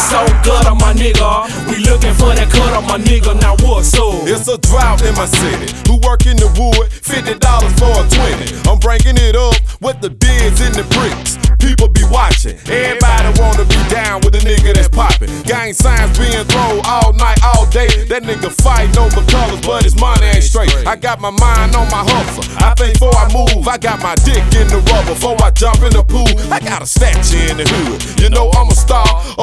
so good on my nigga. We looking for that cut on my nigga. Now what's up? It's a drought in my city. Who work in the wood? $50 for a 20. I'm breaking it up with the bids and the bricks. People be watching. Everybody wanna be down with the nigga that's popping. Gang signs being thrown all night, all day. That nigga fighting over colors, but his money ain't straight. I got my mind on my hustle. I think before I move, I got my dick in the rubber. Before I jump in the pool, I got a statue in the hood. You know I'm a star.